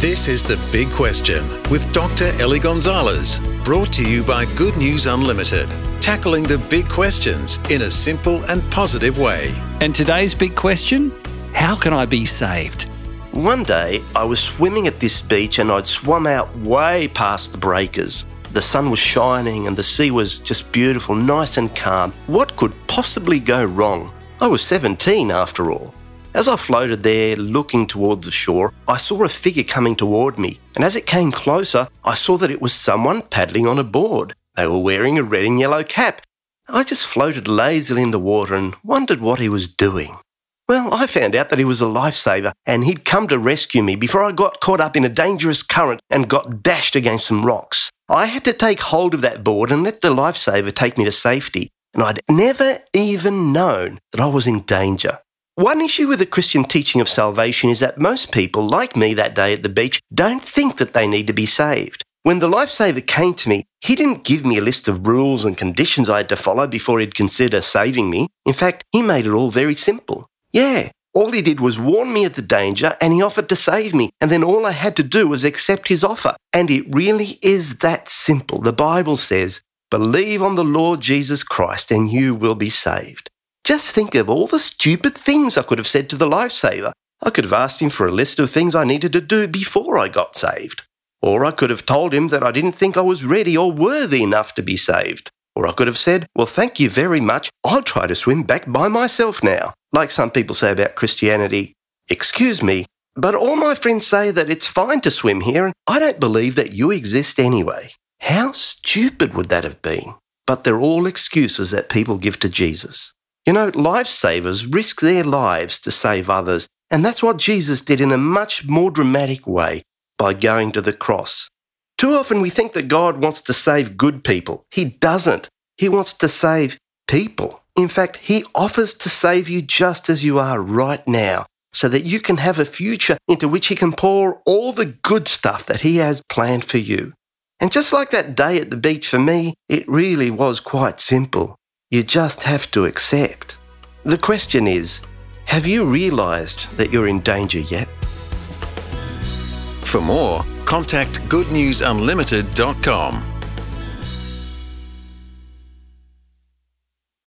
This is The Big Question with Dr. Ellie Gonzalez, brought to you by Good News Unlimited, tackling the big questions in a simple and positive way. And today's big question, how can I be saved? One day, I was swimming at this beach and I'd swum out way past the breakers. The sun was shining and the sea was just beautiful, nice and calm. What could possibly go wrong? I was 17 after all. As I floated there looking towards the shore, I saw a figure coming toward me, and as it came closer, I saw that it was someone paddling on a board. They were wearing a red and yellow cap. I just floated lazily in the water and wondered what he was doing. Well, I found out that he was a lifesaver and he'd come to rescue me before I got caught up in a dangerous current and got dashed against some rocks. I had to take hold of that board and let the lifesaver take me to safety, and I'd never even known that I was in danger. One issue with the Christian teaching of salvation is that most people, like me that day at the beach, don't think that they need to be saved. When the lifesaver came to me, he didn't give me a list of rules and conditions I had to follow before he'd consider saving me. In fact, he made it all very simple. Yeah, all he did was warn me of the danger and he offered to save me, and then all I had to do was accept his offer. And it really is that simple. The Bible says, "Believe on the Lord Jesus Christ and you will be saved." Just think of all the stupid things I could have said to the lifesaver. I could have asked him for a list of things I needed to do before I got saved. Or I could have told him that I didn't think I was ready or worthy enough to be saved. Or I could have said, "Well, thank you very much. I'll try to swim back by myself now." Like some people say about Christianity, "Excuse me, but all my friends say that it's fine to swim here and I don't believe that you exist anyway." How stupid would that have been? But they're all excuses that people give to Jesus. You know, lifesavers risk their lives to save others, and that's what Jesus did in a much more dramatic way by going to the cross. Too often we think that God wants to save good people. He doesn't. He wants to save people. In fact, He offers to save you just as you are right now, so that you can have a future into which He can pour all the good stuff that He has planned for you. And just like that day at the beach for me, it really was quite simple. You just have to accept. The question is, have you realised that you're in danger yet? For more, contact goodnewsunlimited.com.